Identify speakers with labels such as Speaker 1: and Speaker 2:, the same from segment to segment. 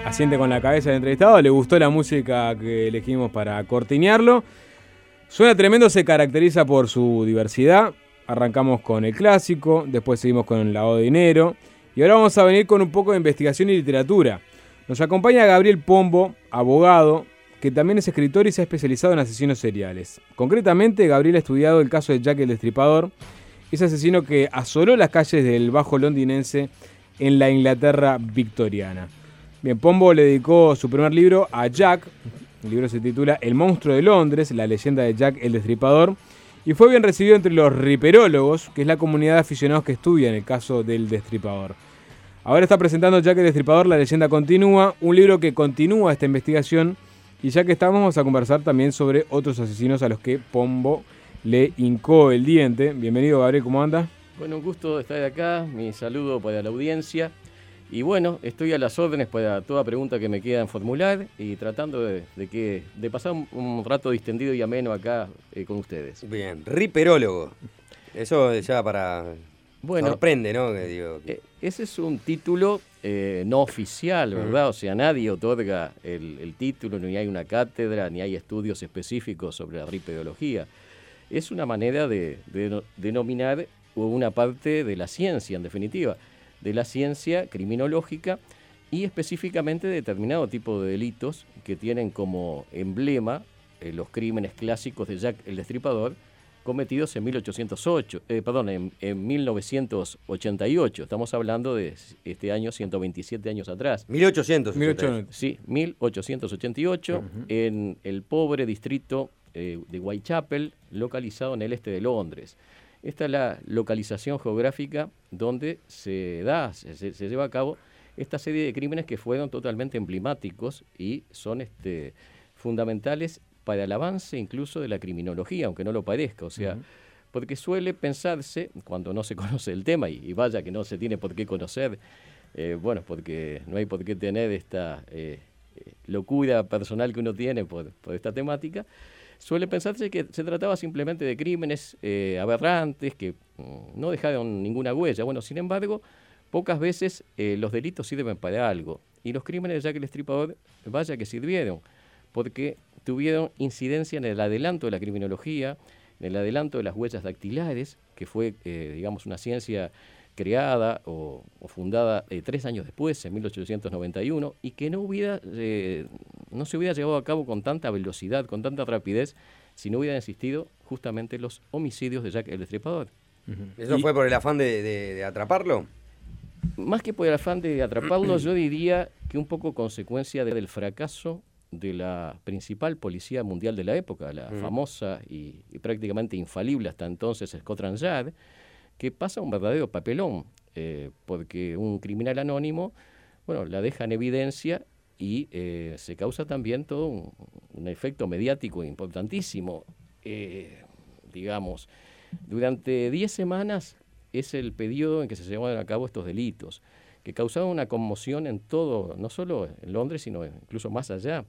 Speaker 1: asiente con la cabeza del entrevistado. Le gustó la música que elegimos para cortinearlo. Suena tremendo, se caracteriza por su diversidad. Arrancamos con el clásico, después seguimos con el lavado de dinero. Y ahora vamos a venir con un poco de investigación y literatura. Nos acompaña Gabriel Pombo, abogado, que también es escritor y se ha especializado en asesinos seriales. Concretamente, Gabriel ha estudiado el caso de Jack el Destripador, ese asesino que asoló las calles del Bajo Londinense en la Inglaterra victoriana. Bien, Pombo le dedicó su primer libro a Jack. El libro se titula El monstruo de Londres, la leyenda de Jack el Destripador, y fue bien recibido entre los riperólogos, que es la comunidad de aficionados que estudian el caso del Destripador. Ahora está presentando Jack el Destripador, la leyenda continúa, un libro que continúa esta investigación, y ya que estamos, vamos a conversar también sobre otros asesinos a los que Pombo le hincó el diente. Bienvenido, Gabriel, ¿cómo anda?
Speaker 2: Bueno, un gusto estar acá, mi saludo para la audiencia. Y bueno, estoy a las órdenes para toda pregunta que me quieran formular y tratando de pasar un rato distendido y ameno acá con ustedes.
Speaker 3: Bien, riperólogo. Eso ya para...
Speaker 2: Bueno,
Speaker 3: sorprende, ¿no?
Speaker 2: Ese es un título no oficial, ¿verdad? O sea, nadie otorga el título, ni hay una cátedra, ni hay estudios específicos sobre la riperología. Es una manera de denominar una parte de la ciencia, en definitiva, de la ciencia criminológica y específicamente determinado tipo de delitos que tienen como emblema los crímenes clásicos de Jack el Destripador cometidos en 1988. Estamos hablando de este año, 127 años atrás.
Speaker 3: 1888.
Speaker 2: Sí, 1888, en el pobre distrito de Whitechapel, localizado en el este de Londres. Esta es la localización geográfica donde se lleva a cabo esta serie de crímenes que fueron totalmente emblemáticos y son fundamentales para el avance incluso de la criminología, aunque no lo parezca. O sea, porque suele pensarse, cuando no se conoce el tema, y vaya que no se tiene por qué conocer, bueno, porque no hay por qué tener esta locura personal que uno tiene por esta temática, suele pensarse que se trataba simplemente de crímenes aberrantes que no dejaron ninguna huella. Bueno, sin embargo, pocas veces los delitos sirven para algo. Y los crímenes de Jack el Destripador, vaya que sirvieron, porque tuvieron incidencia en el adelanto de la criminología, en el adelanto de las huellas dactilares, que fue, digamos, una ciencia creada o fundada 3 años después, en 1891, y que no se hubiera llevado a cabo con tanta velocidad, con tanta rapidez, si no hubieran existido justamente los homicidios de Jack el Destripador.
Speaker 3: ¿Eso fue por el afán de atraparlo?
Speaker 2: Más que por el afán de atraparlo, yo diría que un poco consecuencia del fracaso de la principal policía mundial de la época, la famosa y prácticamente infalible hasta entonces Scotland Yard, que pasa un verdadero papelón, porque un criminal anónimo, bueno, la deja en evidencia y se causa también todo un efecto mediático importantísimo. Digamos, durante 10 semanas es el periodo en que se llevan a cabo estos delitos, que causaron una conmoción en todo, no solo en Londres, sino incluso más allá.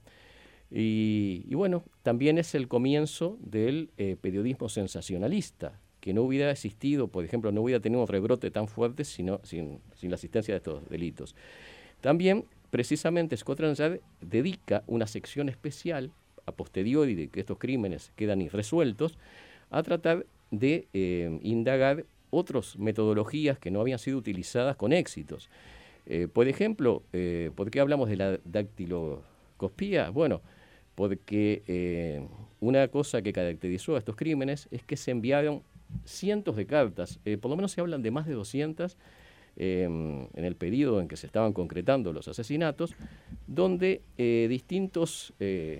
Speaker 2: Y bueno, también es el comienzo del periodismo sensacionalista, que no hubiera existido, por ejemplo, no hubiera tenido un rebrote tan fuerte sin la asistencia de estos delitos. También, precisamente, Scotland Yard dedica una sección especial, a posteriori de que estos crímenes quedan irresueltos, a tratar de indagar otras metodologías que no habían sido utilizadas con éxitos. Por ejemplo, ¿por qué hablamos de la dactiloscopía? Bueno, porque una cosa que caracterizó a estos crímenes es que se enviaron cientos de cartas, por lo menos se hablan de más de 200 en el periodo en que se estaban concretando los asesinatos, donde distintos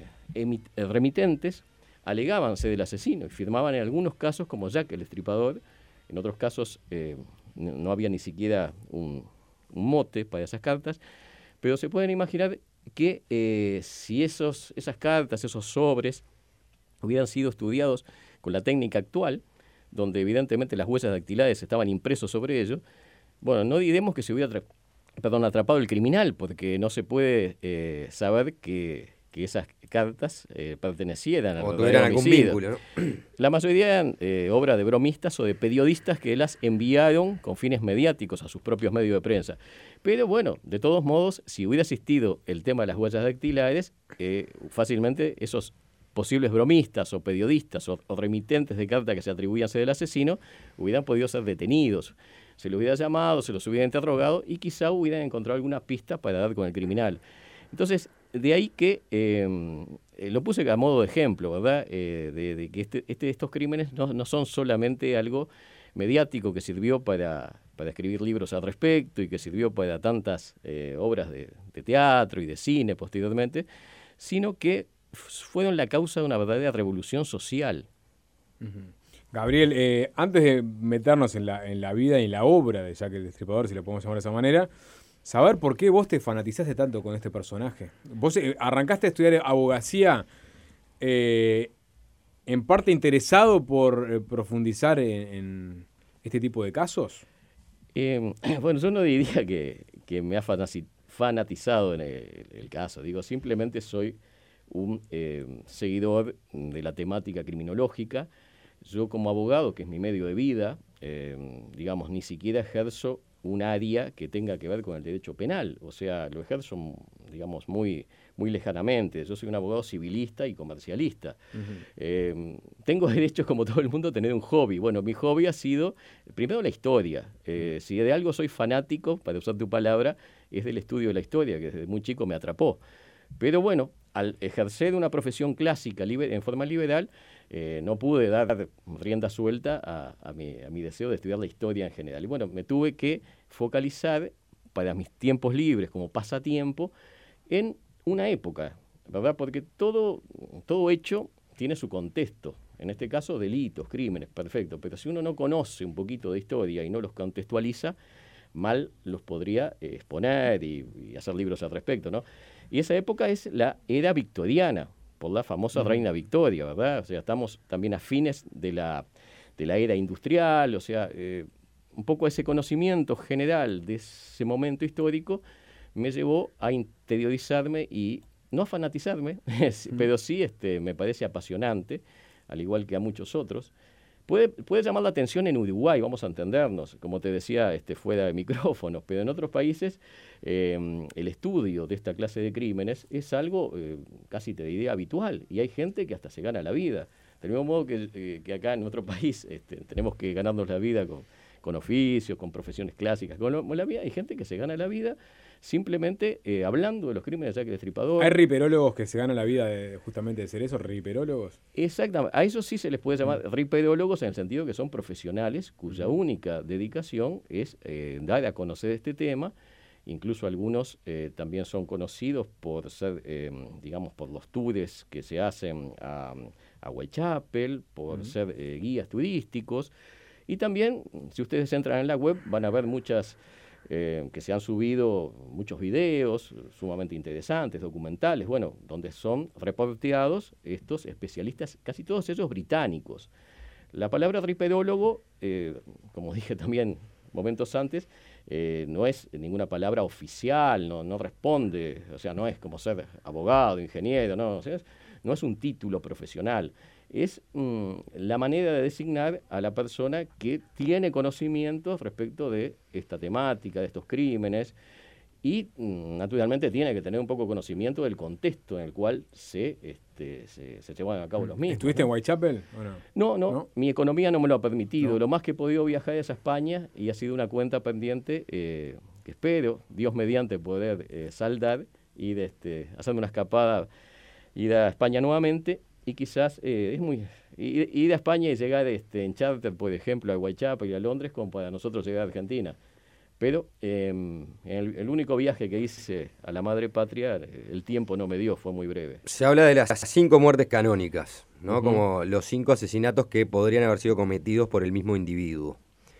Speaker 2: remitentes alegaban ser el asesino y firmaban en algunos casos como Jack el Destripador, en otros casos no había ni siquiera un mote para esas cartas, pero se pueden imaginar que si esas cartas, esos sobres, hubieran sido estudiados con la técnica actual, donde evidentemente las huellas dactilares estaban impresos sobre ellos, bueno, no diremos que se hubiera atrapado el criminal, porque no se puede saber que que esas cartas pertenecieran al
Speaker 3: O
Speaker 2: verdadero
Speaker 3: tuvieran algún
Speaker 2: homicida.
Speaker 3: vínculo, ¿no?
Speaker 2: La mayoría eran obra de bromistas o de periodistas que las enviaron con fines mediáticos a sus propios medios de prensa. Pero bueno, de todos modos, si hubiera existido el tema de las huellas dactilares, fácilmente esos posibles bromistas o periodistas o remitentes de carta que se atribuían ser del asesino hubieran podido ser detenidos. Se los hubiera llamado, se los hubiera interrogado y quizá hubieran encontrado alguna pista para dar con el criminal. Entonces, de ahí que lo puse a modo de ejemplo, ¿verdad? De que estos crímenes no son solamente algo mediático que sirvió para escribir libros al respecto y que sirvió para tantas obras de teatro y de cine posteriormente, sino que fueron la causa de una verdadera revolución social.
Speaker 1: Gabriel, antes de meternos en la vida y en la obra de Jack el Destripador, si lo podemos llamar de esa manera, saber por qué vos te fanatizaste tanto con este personaje. Vos arrancaste a estudiar abogacía en parte interesado por profundizar en este tipo de casos.
Speaker 2: Bueno, yo no diría que me ha fanatizado en el caso. Digo, simplemente soy un seguidor de la temática criminológica. Yo como abogado, que es mi medio de vida, digamos, ni siquiera ejerzo un área que tenga que ver con el derecho penal. O sea, lo ejerzo, digamos, muy lejanamente. Yo soy un abogado civilista y comercialista. Tengo derechos, como todo el mundo, a tener un hobby. Bueno, mi hobby ha sido, primero, la historia. Si de algo soy fanático, para usar tu palabra, es del estudio de la historia, que desde muy chico me atrapó. Pero bueno, al ejercer una profesión clásica en forma liberal, no pude dar rienda suelta a mi deseo de estudiar la historia en general. Y bueno, me tuve que focalizar para mis tiempos libres, como pasatiempo, en una época, ¿verdad? Porque todo hecho tiene su contexto. En este caso, delitos, crímenes, perfecto. Pero si uno no conoce un poquito de historia y no los contextualiza, mal los podría exponer y hacer libros al respecto, ¿no? Y esa época es la era victoriana, por la famosa Reina Victoria, ¿verdad? O sea, estamos también a fines de la era industrial, o sea, un poco ese conocimiento general de ese momento histórico me llevó a interiorizarme y no a fanatizarme, pero sí me parece apasionante, al igual que a muchos otros. Puede llamar la atención en Uruguay, vamos a entendernos, como te decía, fuera de micrófonos, pero en otros países el estudio de esta clase de crímenes es algo casi te diría habitual, y hay gente que hasta se gana la vida. Del mismo modo que acá en nuestro país tenemos que ganarnos la vida con oficios, con profesiones clásicas, con la vida, hay gente que se gana la vida simplemente hablando de los crímenes de Jack el Destripador.
Speaker 1: ¿Hay riperólogos que se ganan la vida justamente de ser eso, riperólogos?
Speaker 2: Exactamente, a eso sí se les puede llamar riperólogos en el sentido que son profesionales cuya única dedicación es dar a conocer este tema. Incluso algunos también son conocidos por ser, digamos, por los tours que se hacen a Whitechapel, por ser guías turísticos. Y también, si ustedes entran en la web, van a ver muchas que se han subido muchos videos sumamente interesantes, documentales, bueno, donde son reporteados estos especialistas, casi todos ellos británicos. La palabra riperólogo, como dije también momentos antes, no es ninguna palabra oficial, no responde, o sea, no es como ser abogado, ingeniero, no, o sea, no es un título profesional. Es la manera de designar a la persona que tiene conocimientos respecto de esta temática, de estos crímenes, y naturalmente tiene que tener un poco conocimiento del contexto en el cual se llevan a cabo los mismos.
Speaker 1: ¿Estuviste en Whitechapel o no?
Speaker 2: No, mi economía no me lo ha permitido. Lo más que he podido viajar es a España y ha sido una cuenta pendiente que espero, Dios mediante, poder saldar y hacerme una escapada, ir a España nuevamente. Y quizás es muy... Ir a España y llegar en charter, por ejemplo, a Whitechapel y a Londres, como para nosotros llegar a Argentina. Pero el único viaje que hice a la madre patria, el tiempo no me dio, fue muy breve.
Speaker 3: Se habla de las 5 muertes canónicas, ¿no? Como los 5 asesinatos que podrían haber sido cometidos por el mismo individuo.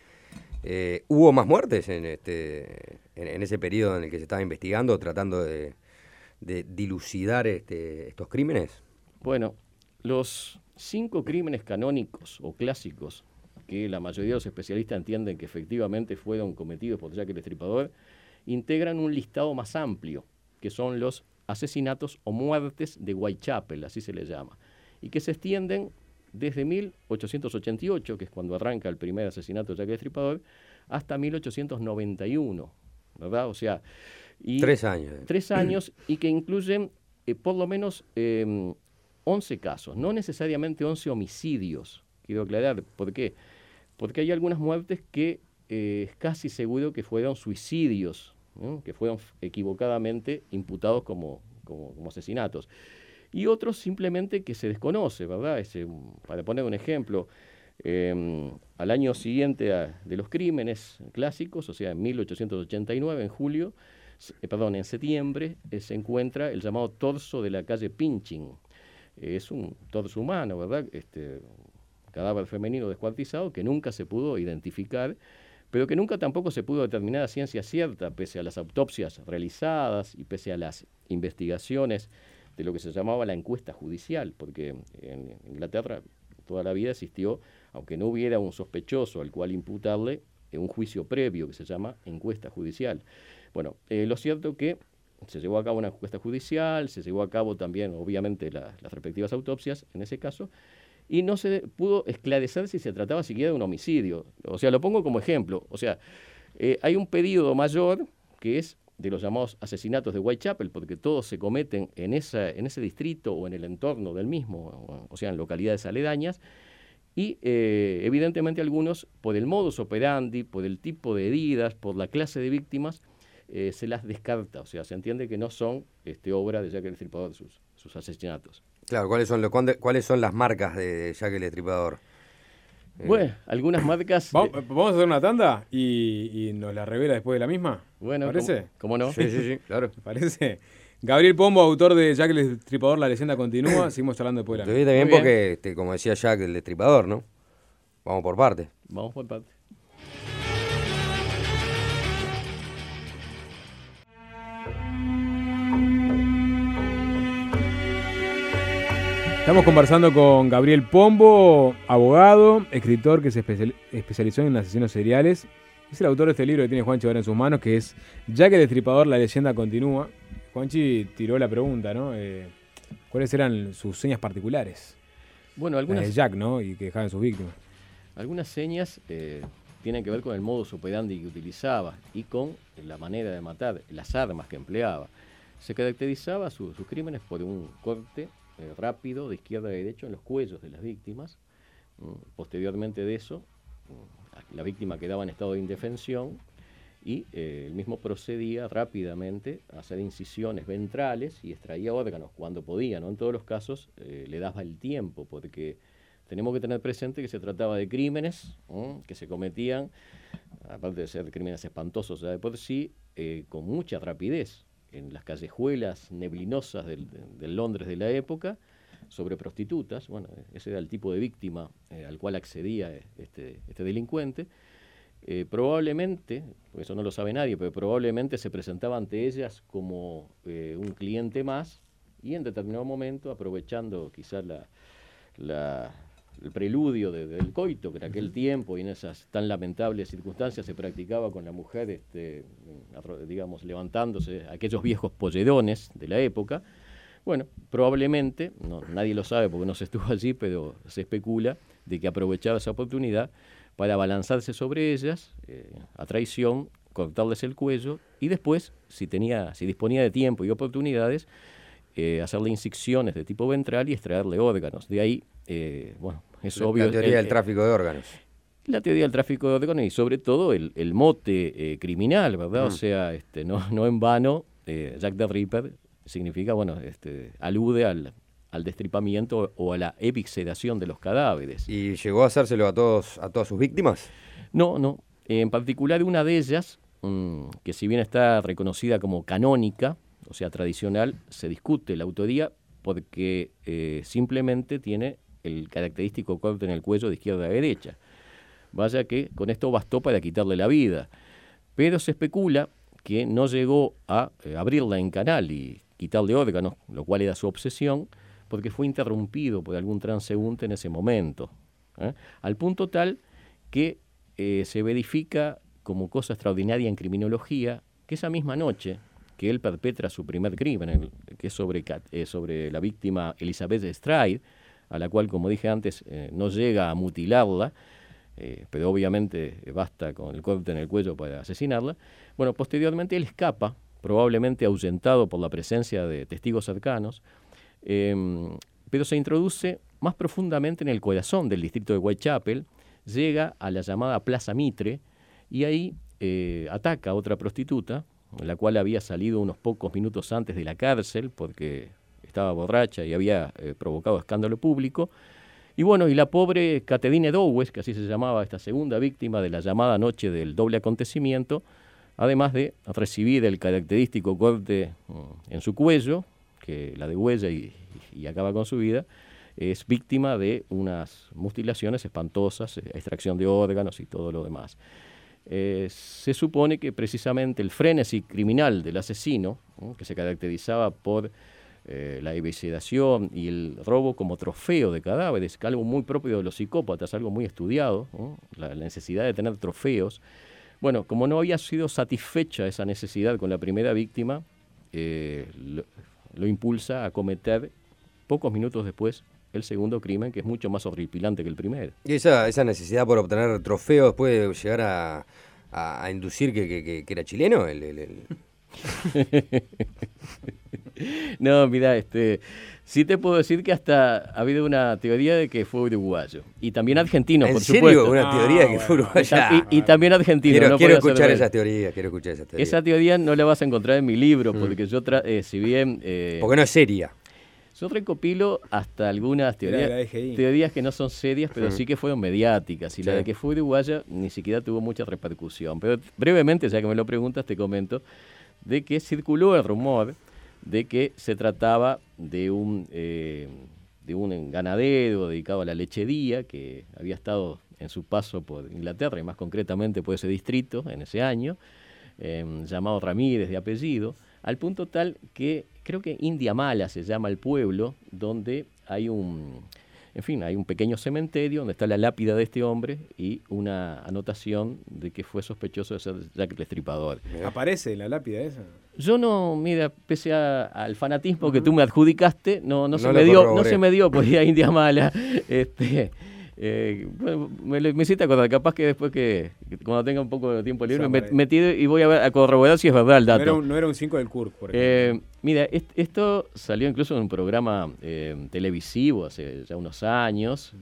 Speaker 3: ¿Hubo más muertes en ese periodo en el que se estaba investigando, tratando de dilucidar estos crímenes?
Speaker 2: Bueno, los 5 crímenes canónicos o clásicos que la mayoría de los especialistas entienden que efectivamente fueron cometidos por Jack el Destripador, integran un listado más amplio, que son los asesinatos o muertes de Whitechapel, así se le llama, y que se extienden desde 1888, que es cuando arranca el primer asesinato de Jack el Destripador, hasta 1891, ¿verdad? O sea,
Speaker 3: 3 años.
Speaker 2: 3 años, y que incluyen por lo menos 11 casos, no necesariamente 11 homicidios, quiero aclarar. ¿Por qué? Porque hay algunas muertes que es casi seguro que fueron suicidios, ¿no? Que fueron equivocadamente imputados como asesinatos. Y otros simplemente que se desconoce, ¿verdad? Para poner un ejemplo, al año siguiente de los crímenes clásicos, o sea, en 1889, en septiembre, se encuentra el llamado torso de la calle Pinching. Es un torso humano, ¿verdad? Cadáver femenino descuartizado que nunca se pudo identificar, pero que nunca tampoco se pudo determinar a ciencia cierta, pese a las autopsias realizadas y pese a las investigaciones de lo que se llamaba la encuesta judicial, porque en Inglaterra toda la vida existió, aunque no hubiera un sospechoso al cual imputarle, un juicio previo que se llama encuesta judicial. Bueno, lo cierto que se llevó a cabo una encuesta judicial, se llevó a cabo también, obviamente, las respectivas autopsias en ese caso, y no se pudo esclarecer si se trataba siquiera de un homicidio. O sea, lo pongo como ejemplo. O sea, hay un periodo mayor que es de los llamados asesinatos de Whitechapel, porque todos se cometen en ese distrito o en el entorno del mismo, o sea, en localidades aledañas, y evidentemente algunos, por el modus operandi, por el tipo de heridas, por la clase de víctimas, se las descarta. O sea, se entiende que no son obra de Jack el Destripador sus asesinatos.
Speaker 3: Claro, ¿cuáles son las marcas de Jack el Destripador?
Speaker 2: Bueno, algunas marcas...
Speaker 1: ¿Vamos a hacer una tanda y nos la revela después de la misma?
Speaker 2: Bueno,
Speaker 1: ¿parece?
Speaker 2: ¿Cómo no?
Speaker 3: Sí, claro.
Speaker 1: ¿Parece? Gabriel Pombo, autor de Jack el Destripador, La leyenda continúa. Seguimos hablando después de la misma.
Speaker 3: Te bien porque, como decía Jack el Destripador, ¿no? Vamos por partes.
Speaker 2: Vamos por partes.
Speaker 1: Estamos conversando con Gabriel Pombo, abogado, escritor que se especializó en asesinos seriales. Es el autor de este libro que tiene Juanchi ahora en sus manos, que es Jack el Destripador, La leyenda continúa. Juanchi tiró la pregunta, ¿no? ¿Cuáles eran sus señas particulares?
Speaker 2: Bueno, algunas...
Speaker 1: de Jack, ¿no? Y que dejaban sus víctimas.
Speaker 2: Algunas señas tienen que ver con el modus operandi que utilizaba y con la manera de matar, las armas que empleaba. Se caracterizaba sus crímenes por un corte rápido de izquierda a derecha en los cuellos de las víctimas. Posteriormente de eso, la víctima quedaba en estado de indefensión y él mismo procedía rápidamente a hacer incisiones ventrales y extraía órganos cuando podía, no en todos los casos le daba el tiempo, porque tenemos que tener presente que se trataba de crímenes que se cometían, aparte de ser crímenes espantosos ya de por sí, con mucha rapidez en las callejuelas neblinosas del Londres de la época, sobre prostitutas. Bueno, ese era el tipo de víctima al cual accedía este delincuente. Probablemente, porque eso no lo sabe nadie, pero probablemente se presentaba ante ellas como un cliente más y en determinado momento, aprovechando quizás el preludio del coito, que en aquel tiempo y en esas tan lamentables circunstancias se practicaba con la mujer, digamos, levantándose aquellos viejos pollerones de la época. Bueno, probablemente, nadie lo sabe porque no se estuvo allí, pero se especula de que aprovechaba esa oportunidad para abalanzarse sobre ellas, a traición, cortarles el cuello y después, si disponía de tiempo y oportunidades, hacerle incisiones de tipo ventral y extraerle órganos. De ahí, es obvio...
Speaker 3: La teoría del tráfico de órganos.
Speaker 2: La teoría del tráfico de órganos y sobre todo el mote criminal, ¿verdad? O sea, no en vano, Jack the Ripper significa, alude al destripamiento o a la evisceración de los cadáveres.
Speaker 3: ¿Y llegó a hacérselo a todas sus víctimas?
Speaker 2: No. En particular una de ellas, que si bien está reconocida como canónica, o sea, tradicional, se discute la autoría porque simplemente tiene el característico corte en el cuello de izquierda a derecha. Vaya que con esto bastó para quitarle la vida. Pero se especula que no llegó a abrirla en canal y quitarle órganos, lo cual era su obsesión, porque fue interrumpido por algún transeúnte en ese momento. Al punto tal que se verifica como cosa extraordinaria en criminología que esa misma noche que él perpetra su primer crimen, que es sobre la víctima Elizabeth Stride, a la cual, como dije antes, no llega a mutilarla, pero obviamente basta con el corte en el cuello para asesinarla. Bueno, posteriormente él escapa, probablemente ahuyentado por la presencia de testigos cercanos, pero se introduce más profundamente en el corazón del distrito de Whitechapel, llega a la llamada Plaza Mitre y ahí ataca a otra prostituta, la cual había salido unos pocos minutos antes de la cárcel porque estaba borracha y había provocado escándalo público. Y bueno, y la pobre Catherine Dowes, que así se llamaba esta segunda víctima de la llamada noche del doble acontecimiento, además de recibir el característico corte en su cuello, que la degüella y acaba con su vida, es víctima de unas mutilaciones espantosas, extracción de órganos y todo lo demás. Se supone que precisamente el frenesí criminal del asesino, que se caracterizaba por la evisceración y el robo como trofeo de cadáveres, que algo muy propio de los psicópatas, algo muy estudiado, la necesidad de tener trofeos. Bueno, como no había sido satisfecha esa necesidad con la primera víctima, lo impulsa a cometer pocos minutos después el segundo crimen, que es mucho más horripilante que el primero.
Speaker 3: Y esa necesidad por obtener trofeos puede llegar a inducir que era chileno
Speaker 2: No, mira, sí te puedo decir que hasta ha habido una teoría de que fue uruguayo. Y también argentino, por supuesto.
Speaker 3: ¿En serio? Una teoría que fue uruguayo.
Speaker 2: Y también argentino.
Speaker 3: Quiero escuchar esa teoría,
Speaker 2: Esa teoría no la vas a encontrar en mi libro, porque yo, si bien...
Speaker 3: porque no es seria.
Speaker 2: Yo recopilo hasta algunas teorías que no son serias, pero sí que fueron mediáticas. Y la de que fue uruguaya ni siquiera tuvo mucha repercusión. Pero brevemente, ya que me lo preguntas, te comento de que circuló el rumor de que se trataba de un ganadero dedicado a la lechería que había estado en su paso por Inglaterra, y más concretamente por ese distrito en ese año, llamado Ramírez de apellido, al punto tal que creo que India Mala se llama el pueblo, donde hay un pequeño cementerio donde está la lápida de este hombre y una anotación de que fue sospechoso de ser Jack el Destripador.
Speaker 1: ¿Aparece la lápida esa?
Speaker 2: Yo no, mira, pese al fanatismo que tú me adjudicaste, no se me dio por ir a India Mala. Bueno, me hiciste acordar, capaz que después que cuando tenga un poco de tiempo libre me tiro y voy a corroborar si es verdad el dato.
Speaker 1: No era un 5 del CURC, por ejemplo.
Speaker 2: Mira, esto salió incluso en un programa televisivo hace ya unos años,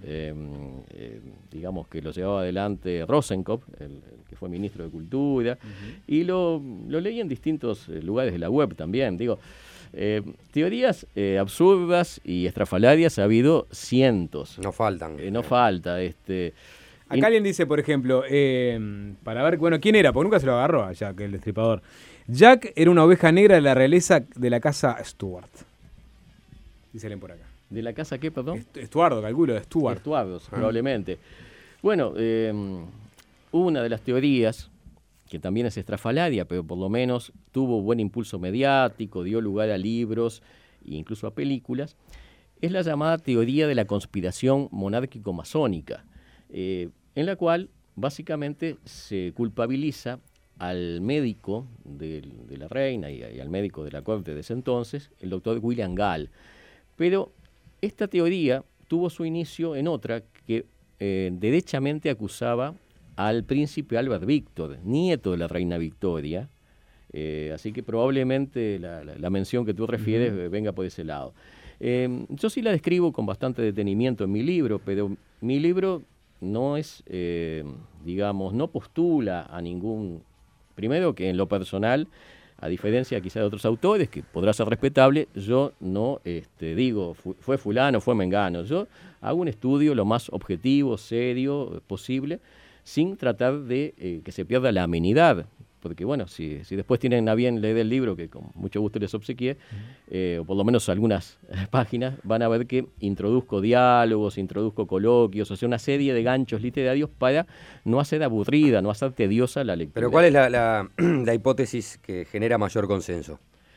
Speaker 2: digamos que lo llevaba adelante Rosenkopf, el que fue ministro de Cultura, y lo leí en distintos lugares de la web también, digo. Teorías absurdas y estrafalarias ha habido cientos.
Speaker 3: No faltan.
Speaker 2: No falta.
Speaker 1: Acá alguien dice, por ejemplo, para ver, bueno, ¿quién era? Porque nunca se lo agarró a Jack, el Destripador. Jack era una oveja negra de la realeza de la casa Stuart. Dicen por acá.
Speaker 2: ¿De la casa qué, perdón?
Speaker 1: Estuardo, calculo, de Stuart.
Speaker 2: Estuardos, probablemente. Bueno, una de las teorías, que también es estrafalaria, pero por lo menos tuvo buen impulso mediático, dio lugar a libros e incluso a películas, es la llamada teoría de la conspiración monárquico-masónica, en la cual básicamente se culpabiliza al médico de la reina y al médico de la corte de ese entonces, el doctor William Gall. Pero esta teoría tuvo su inicio en otra que derechamente acusaba al príncipe Albert Víctor, nieto de la reina Victoria, así que probablemente la mención que tú refieres venga por ese lado. Yo sí la describo con bastante detenimiento en mi libro, pero mi libro no es, digamos, no postula a ningún... Primero que en lo personal, a diferencia quizá de otros autores, que podrá ser respetable, yo no digo, fue fulano, fue mengano. Yo hago un estudio lo más objetivo, serio posible, sin tratar de que se pierda la amenidad, porque bueno, si después tienen a bien leer el libro, que con mucho gusto les obsequié, o por lo menos algunas páginas, van a ver que introduzco diálogos, introduzco coloquios, o sea, una serie de ganchos literarios para no hacer aburrida, no hacer tediosa la lectura.
Speaker 3: Pero ¿cuál es la hipótesis que genera mayor consenso?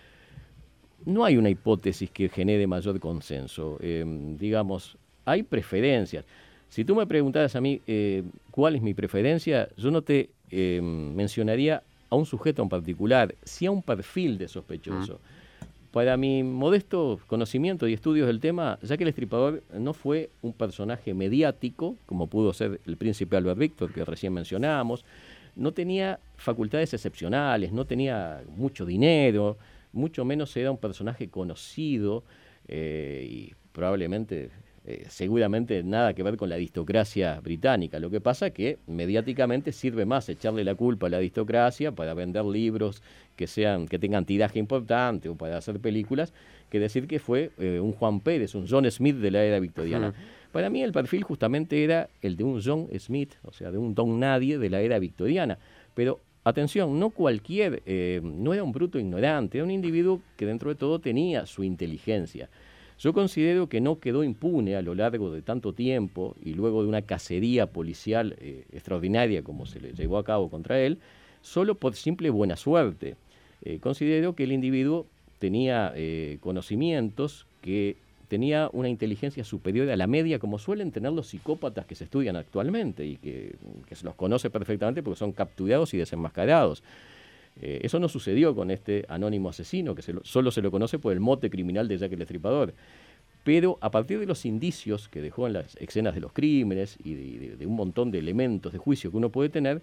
Speaker 2: No hay una hipótesis que genere mayor consenso. Digamos, hay preferencias. Si tú me preguntaras a mí cuál es mi preferencia, yo no te mencionaría a un sujeto en particular, sí a un perfil de sospechoso. Para mi modesto conocimiento y estudios del tema, Jack el Estripador no fue un personaje mediático, como pudo ser el príncipe Albert Víctor, que recién mencionábamos, no tenía facultades excepcionales, no tenía mucho dinero, mucho menos era un personaje conocido y probablemente, seguramente nada que ver con la aristocracia británica. Lo que pasa es que mediáticamente sirve más echarle la culpa a la aristocracia para vender libros que tengan tiraje importante o para hacer películas, que decir que fue un Juan Pérez, un John Smith de la era victoriana. Para mí el perfil justamente era el de un John Smith, o sea, de un don nadie de la era victoriana. Pero atención, no cualquier, no era un bruto ignorante, era un individuo que dentro de todo tenía su inteligencia. Yo considero que no quedó impune a lo largo de tanto tiempo y luego de una cacería policial extraordinaria como se le llevó a cabo contra él, solo por simple buena suerte. Considero que el individuo tenía conocimientos, que tenía una inteligencia superior a la media, como suelen tener los psicópatas que se estudian actualmente y que se los conoce perfectamente porque son capturados y desenmascarados. Eso no sucedió con este anónimo asesino, que solo se lo conoce por el mote criminal de Jack el Estripador. Pero a partir de los indicios que dejó en las escenas de los crímenes y de un montón de elementos de juicio que uno puede tener,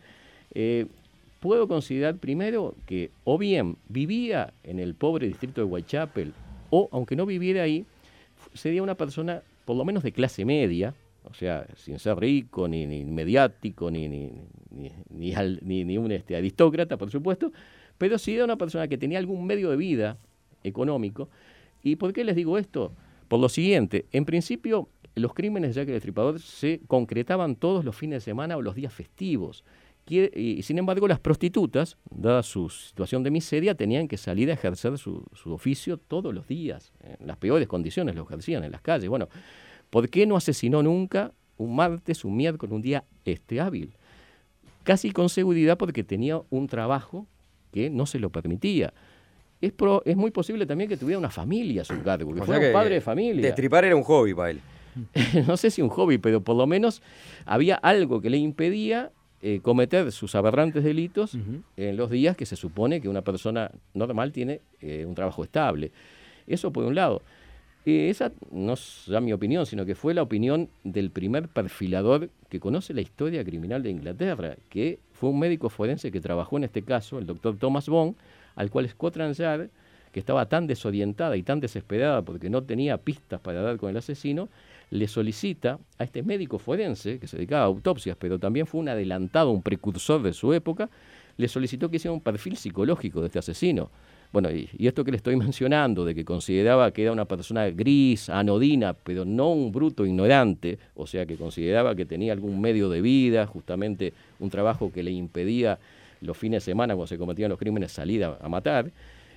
Speaker 2: puedo considerar primero que o bien vivía en el pobre distrito de Whitechapel, o aunque no viviera ahí, sería una persona por lo menos de clase media, o sea, sin ser rico, ni mediático, ni un aristócrata, por supuesto, pero sí era una persona que tenía algún medio de vida económico. ¿Y por qué les digo esto? Por lo siguiente, en principio, los crímenes de Jack el Estripador se concretaban todos los fines de semana o los días festivos. Y sin embargo, las prostitutas, dada su situación de miseria, tenían que salir a ejercer su oficio todos los días. En las peores condiciones lo ejercían en las calles. Bueno, ¿por qué no asesinó nunca un martes, un miércoles, un día hábil? Casi con seguridad porque tenía un trabajo que no se lo permitía. Es muy posible también que tuviera una familia a su cargo, que fuera un padre de familia.
Speaker 3: Destripar era un hobby para él.
Speaker 2: No sé si un hobby, pero por lo menos había algo que le impedía cometer sus aberrantes delitos en los días que se supone que una persona normal tiene un trabajo estable. Eso por un lado. Esa no es ya mi opinión, sino que fue la opinión del primer perfilador que conoce la historia criminal de Inglaterra, que fue un médico forense que trabajó en este caso, el doctor Thomas Bond, al cual Scotland Yard, que estaba tan desorientada y tan desesperada porque no tenía pistas para dar con el asesino, le solicita a este médico forense, que se dedicaba a autopsias, pero también fue un adelantado, un precursor de su época, le solicitó que hiciera un perfil psicológico de este asesino. Bueno, y esto que le estoy mencionando, de que consideraba que era una persona gris, anodina, pero no un bruto ignorante, o sea, que consideraba que tenía algún medio de vida, justamente un trabajo que le impedía los fines de semana, cuando se cometían los crímenes, salir a matar,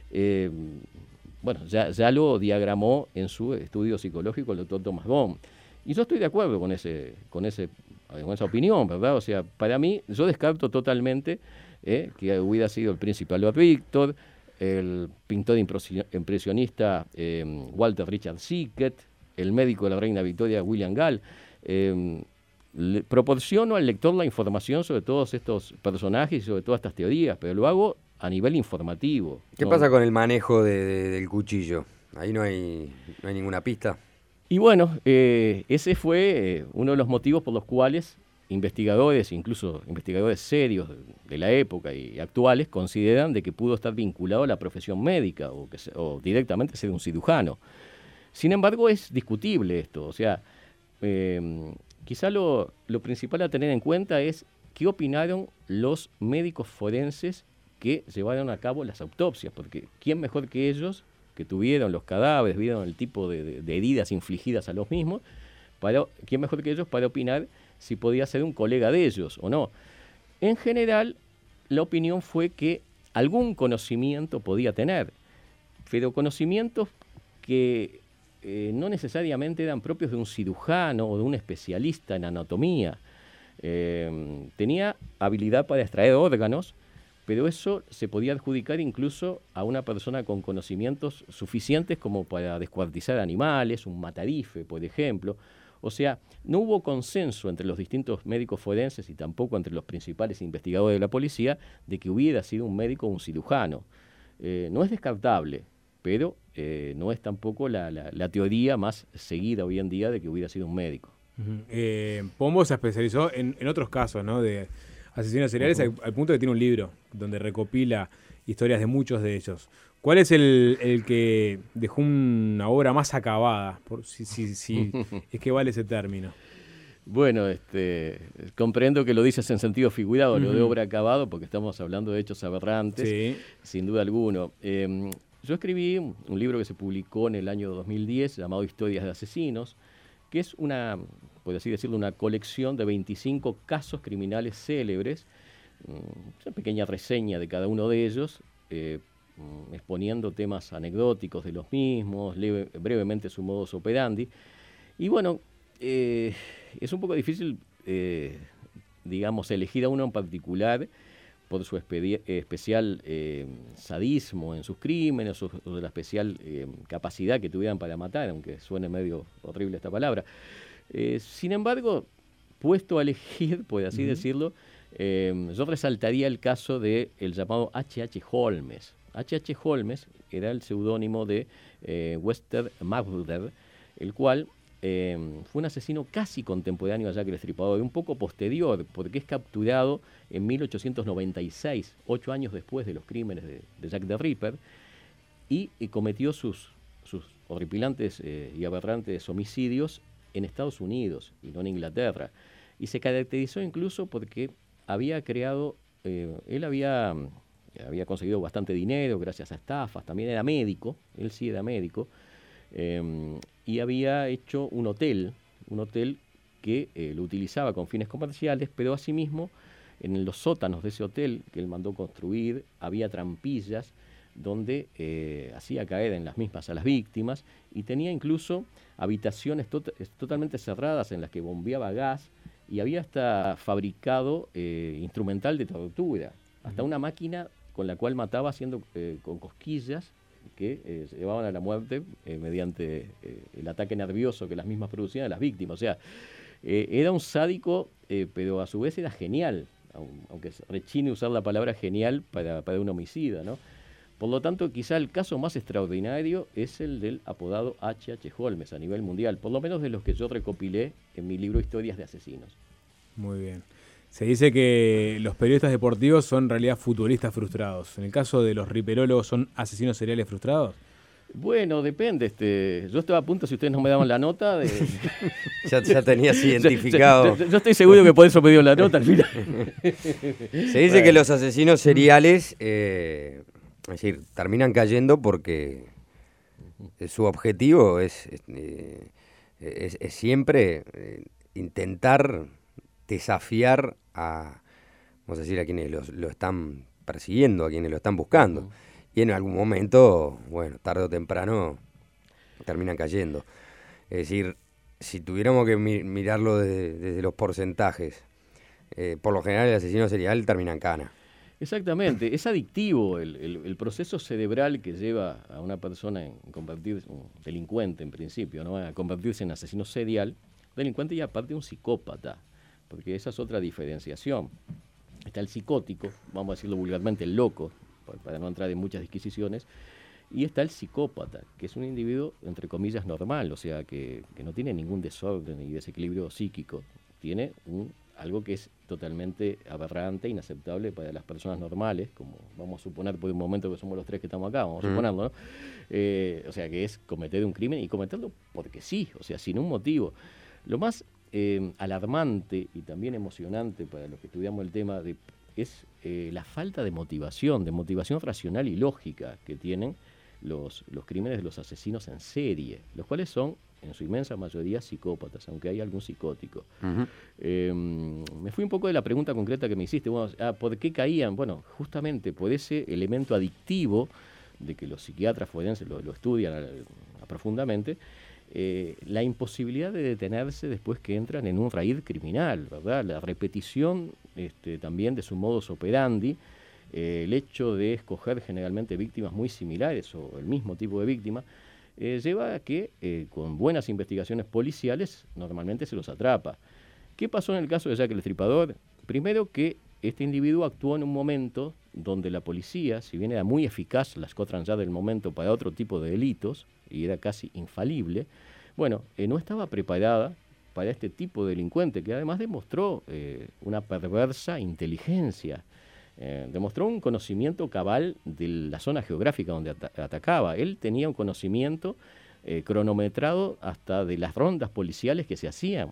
Speaker 2: bueno, ya lo diagramó en su estudio psicológico el doctor Thomas Bond. Y yo estoy de acuerdo con esa opinión, ¿verdad? O sea, para mí, yo descarto totalmente que hubiera sido el príncipe Albert Víctor, el pintor impresionista Walter Richard Sickert, el médico de la reina Victoria William Gall. Proporciono al lector la información sobre todos estos personajes y sobre todas estas teorías, pero lo hago a nivel informativo.
Speaker 3: ¿Qué pasa con el manejo del cuchillo? Ahí no hay ninguna pista.
Speaker 2: Y bueno, ese fue uno de los motivos por los cuales investigadores, incluso investigadores serios de la época y actuales, consideran de que pudo estar vinculado a la profesión médica o directamente ser un cirujano. Sin embargo, es discutible esto. O sea, quizá lo principal a tener en cuenta es qué opinaron los médicos forenses que llevaron a cabo las autopsias, porque ¿quién mejor que ellos, que tuvieron los cadáveres, vieron el tipo de heridas infligidas a los mismos, quién mejor que ellos para opinar si podía ser un colega de ellos o no? En general, la opinión fue que algún conocimiento podía tener, pero conocimientos que no necesariamente eran propios de un cirujano o de un especialista en anatomía. Tenía habilidad para extraer órganos, pero eso se podía adjudicar incluso a una persona con conocimientos suficientes como para descuartizar animales, un matarife, por ejemplo, O sea, no hubo consenso entre los distintos médicos forenses y tampoco entre los principales investigadores de la policía de que hubiera sido un médico o un cirujano. No es descartable, pero no es tampoco la teoría más seguida hoy en día de que hubiera sido un médico.
Speaker 1: Pombo se especializó en otros casos, ¿no?, de asesinos seriales, al punto de que tiene un libro donde recopila historias de muchos de ellos. ¿Cuál es el que dejó una obra más acabada? Si es que vale ese término.
Speaker 2: Bueno, comprendo que lo dices en sentido figurado, lo de obra acabado, porque estamos hablando de hechos aberrantes,
Speaker 1: sí,
Speaker 2: sin duda alguno. Yo escribí un libro que se publicó en el año 2010 llamado Historias de Asesinos, que es por así decirlo, una colección de 25 casos criminales célebres, una pequeña reseña de cada uno de ellos, exponiendo temas anecdóticos de los mismos, brevemente su modus operandi. Y bueno, es un poco difícil, digamos, elegir a uno en particular por su especial sadismo en sus crímenes o de la especial capacidad que tuvieran para matar, aunque suene medio horrible esta palabra. Sin embargo, puesto a elegir, por así decirlo, yo resaltaría el caso del llamado H.H. Holmes. H.H. Holmes era el seudónimo de Webster Magruder, el cual fue un asesino casi contemporáneo a Jack el Estripador, un poco posterior, porque es capturado en 1896, 8 años después de los crímenes de Jack the Ripper, y cometió sus horripilantes y aberrantes homicidios en Estados Unidos y no en Inglaterra. Y se caracterizó incluso porque había creado, él había conseguido bastante dinero gracias a estafas, también era médico, él sí era médico, y había hecho un hotel que lo utilizaba con fines comerciales, pero asimismo en los sótanos de ese hotel que él mandó construir había trampillas donde hacía caer en las mismas a las víctimas, y tenía incluso habitaciones totalmente cerradas en las que bombeaba gas, y había hasta fabricado instrumental de tortura, hasta una máquina con la cual mataba haciendo con cosquillas que llevaban a la muerte mediante el ataque nervioso que las mismas producían a las víctimas. O sea, era un sádico, pero a su vez era genial, aunque rechine usar la palabra genial para un homicida, ¿no? Por lo tanto, quizá el caso más extraordinario es el del apodado H.H. Holmes a nivel mundial, por lo menos de los que yo recopilé en mi libro Historias de Asesinos.
Speaker 1: Muy bien. Se dice que los periodistas deportivos son en realidad futbolistas frustrados. En el caso de los riperólogos, ¿son asesinos seriales frustrados?
Speaker 2: Bueno, depende. Yo estaba a punto, si ustedes no me daban la nota...
Speaker 3: ya tenías identificado.
Speaker 2: Yo estoy seguro que por eso me dio la nota al final.
Speaker 3: Se dice que los asesinos seriales, es decir, terminan cayendo porque su objetivo es siempre intentar desafiar a quienes lo están persiguiendo, a quienes lo están buscando. Y en algún momento, bueno, tarde o temprano, terminan cayendo. Es decir, si tuviéramos que mirarlo desde los porcentajes, por lo general el asesino serial termina en cana.
Speaker 2: Exactamente, es adictivo el proceso cerebral que lleva a una persona en convertirse, un delincuente en principio, ¿no?, a convertirse en asesino serial, delincuente y aparte un psicópata, porque esa es otra diferenciación. Está el psicótico, vamos a decirlo vulgarmente, el loco, para no entrar en muchas disquisiciones, y está el psicópata, que es un individuo, entre comillas, normal, o sea, que no tiene ningún desorden ni desequilibrio psíquico, tiene algo que es totalmente aberrante, inaceptable para las personas normales, como vamos a suponer por un momento que somos los tres que estamos acá, vamos a suponerlo, ¿no? O sea, que es cometer un crimen y cometerlo porque sí, o sea, sin un motivo. Lo más alarmante y también emocionante para los que estudiamos el tema es la falta de motivación racional y lógica que tienen los crímenes de los asesinos en serie, los cuales son en su inmensa mayoría psicópatas, aunque hay algún psicótico. Me fui un poco de la pregunta concreta que me hiciste. Bueno, ¿por qué caían? Bueno, justamente por ese elemento adictivo de que los psiquiatras forenses lo estudian profundamente, la imposibilidad de detenerse después que entran en un raíz criminal, ¿verdad? La repetición también de su modus operandi, el hecho de escoger generalmente víctimas muy similares o el mismo tipo de víctima, lleva a que con buenas investigaciones policiales normalmente se los atrapa. ¿Qué pasó en el caso de Jack el Destripador? Primero que este individuo actuó en un momento donde la policía, si bien era muy eficaz la Scotland Yard del momento para otro tipo de delitos, y era casi infalible, bueno, no estaba preparada para este tipo de delincuente, que además demostró una perversa inteligencia. Demostró un conocimiento cabal de la zona geográfica donde atacaba. Él tenía un conocimiento cronometrado hasta de las rondas policiales que se hacían.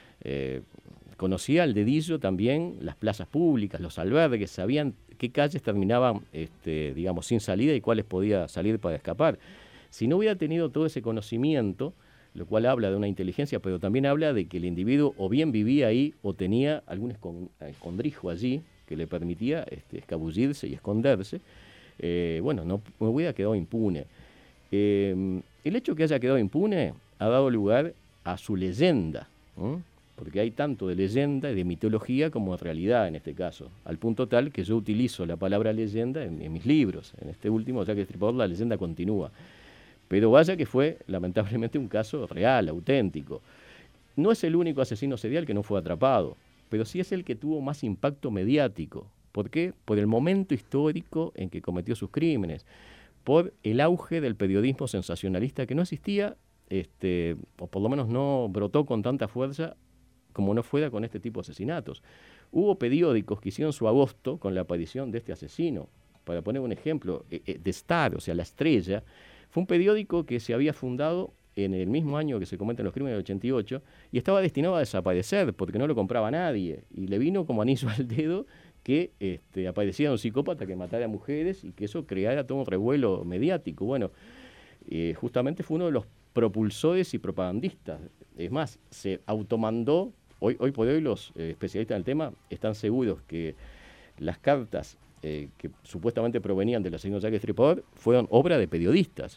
Speaker 2: Conocía al dedillo también las plazas públicas, los albergues, sabían qué calles terminaban, digamos, sin salida y cuáles podía salir para escapar. Si no hubiera tenido todo ese conocimiento, lo cual habla de una inteligencia, pero también habla de que el individuo o bien vivía ahí o tenía algún escondrijo allí que le permitía escabullirse y esconderse, bueno, no hubiera quedado impune. El hecho que haya quedado impune ha dado lugar a su leyenda, porque hay tanto de leyenda y de mitología como de realidad en este caso, al punto tal que yo utilizo la palabra leyenda en mis libros. En este último, Jack el Destripador, la leyenda continúa. Pero vaya que fue, lamentablemente, un caso real, auténtico. No es el único asesino serial que no fue atrapado, pero sí es el que tuvo más impacto mediático. ¿Por qué? Por el momento histórico en que cometió sus crímenes, por el auge del periodismo sensacionalista que no existía, o por lo menos no brotó con tanta fuerza como no fuera con este tipo de asesinatos. Hubo periódicos que hicieron su agosto con la aparición de este asesino. Para poner un ejemplo, The Star, o sea, La Estrella, fue un periódico que se había fundado en el mismo año que se cometen los crímenes del 88 y estaba destinado a desaparecer porque no lo compraba nadie. Y le vino como anillo al dedo que apareciera un psicópata que matara a mujeres y que eso creara todo un revuelo mediático. Bueno, justamente fue uno de los propulsores y propagandistas. Es más, se automandó. Hoy por hoy los especialistas del tema están seguros que las cartas que supuestamente provenían del asesino Jack el Destripador fueron obra de periodistas.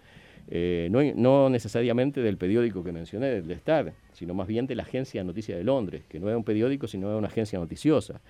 Speaker 2: No necesariamente del periódico que mencioné, del The Star, sino más bien de la Agencia de Noticias de Londres, que no era un periódico, sino era una agencia noticiosa.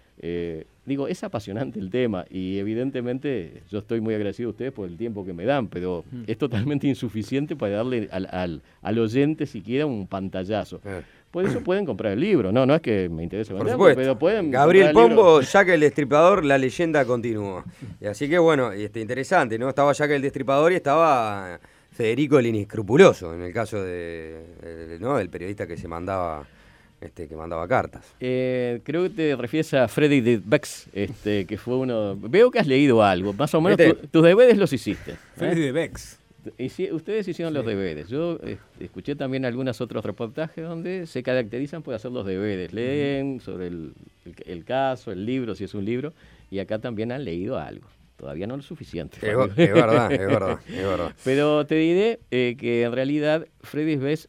Speaker 2: Es apasionante el tema y evidentemente yo estoy muy agradecido a ustedes por el tiempo que me dan, pero es totalmente insuficiente para darle al oyente siquiera un pantallazo. Por eso pueden comprar el libro, no es que me interese venderlo, pero pueden.
Speaker 3: Gabriel Pombo, Jack el Destripador, la leyenda continúa. Así que bueno, interesante, ¿no? Estaba Jack el Destripador y estaba Federico el Inescrupuloso, en el caso del periodista que se mandaba. Que mandaba cartas.
Speaker 2: Creo que te refieres a Freddy de Bex, que fue uno. Veo que has leído algo, más o menos tus deberes los hiciste.
Speaker 1: Freddy de Bex.
Speaker 2: Ustedes hicieron los deberes. Yo escuché también algunos otros reportajes donde se caracterizan por hacer los deberes. Leen sobre el caso, el libro, si es un libro, y acá también han leído algo. Todavía no lo suficiente.
Speaker 3: Es verdad.
Speaker 2: Pero te diré que en realidad Freddy Bex,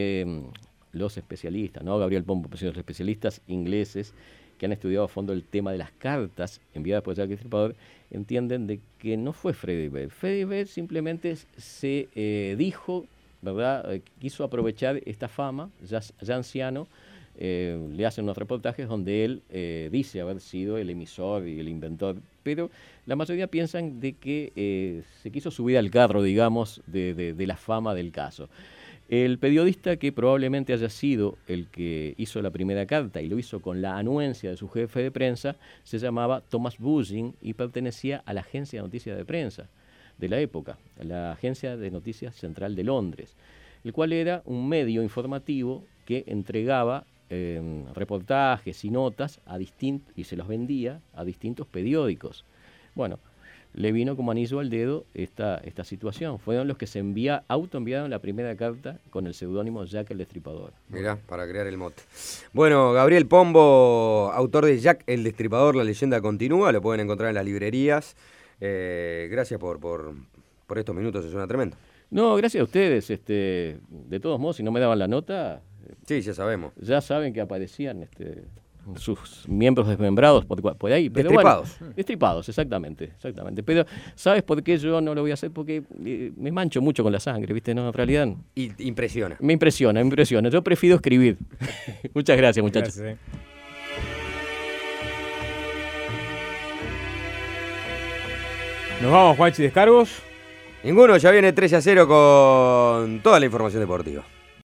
Speaker 2: los especialistas, no Gabriel Pombo, sino los especialistas ingleses que han estudiado a fondo el tema de las cartas enviadas por Jack el Destripador, entienden de que no fue Freddy Beck. Freddy Beck simplemente se dijo, ¿verdad? Quiso aprovechar esta fama, ya anciano, le hacen unos reportajes donde él dice haber sido el emisor y el inventor, pero la mayoría piensan de que se quiso subir al carro, digamos, de la fama del caso. El periodista que probablemente haya sido el que hizo la primera carta y lo hizo con la anuencia de su jefe de prensa se llamaba Thomas Buzzing y pertenecía a la agencia de noticias de prensa de la época, la Agencia de Noticias Central de Londres, el cual era un medio informativo que entregaba reportajes y notas y se los vendía a distintos periódicos. Bueno, le vino como anillo al dedo esta situación. Fueron los que se autoenviaron la primera carta con el seudónimo Jack el Destripador.
Speaker 3: Mirá, para crear el mote. Bueno, Gabriel Pombo, autor de Jack el Destripador, la leyenda continúa, lo pueden encontrar en las librerías. Gracias por estos minutos, es una tremendo.
Speaker 2: No, gracias a ustedes. De todos modos, si no me daban la nota...
Speaker 3: Sí, ya sabemos.
Speaker 2: Ya saben que aparecían... sus miembros desmembrados por ahí. Pero
Speaker 3: destripados.
Speaker 2: Bueno, destripados, exactamente. Pero, ¿sabes por qué yo no lo voy a hacer? Porque me mancho mucho con la sangre, ¿viste? No, en realidad...
Speaker 3: Impresiona.
Speaker 2: Me impresiona. Yo prefiero escribir. Muchas gracias, muchachos.
Speaker 1: Gracias. Nos vamos, Juanchi, descargos.
Speaker 3: Ninguno, ya viene 13-0 con toda la información deportiva.